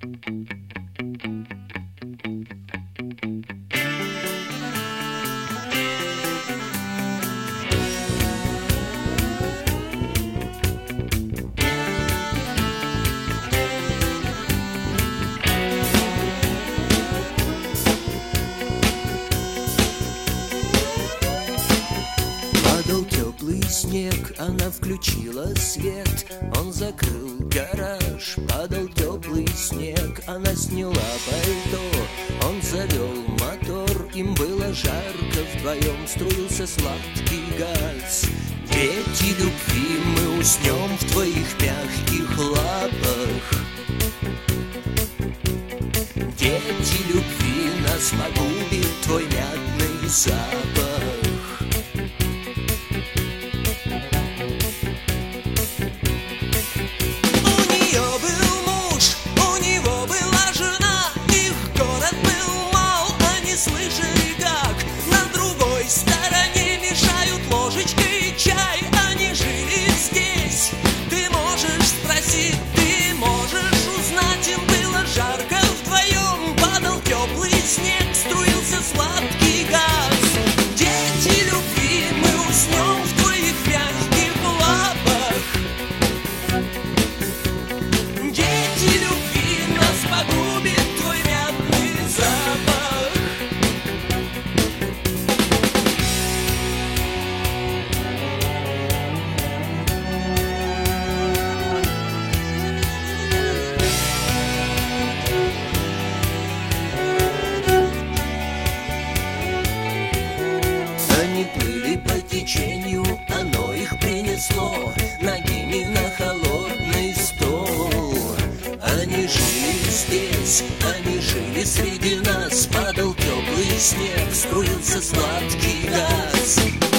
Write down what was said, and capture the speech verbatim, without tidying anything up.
Падал теплый снег, она включила свет, он закрыл гараж. Падал теплый снег, она сняла пальто, он завел мотор. Им было жарко, вдвоем струился сладкий газ. Дети любви, мы уснем в твоих мягких лапах. Дети любви, нас погубит твой мятный запах. Сладкий газ. Дети любви, мы уснем в твоих мягких лапах. Дети любви, нас погубит твой мятный запах. Они плыли по течению, оно их принесло ногими на холодный стол. Они жили здесь, они жили среди нас. Падал теплый снег, струился сладкий газ.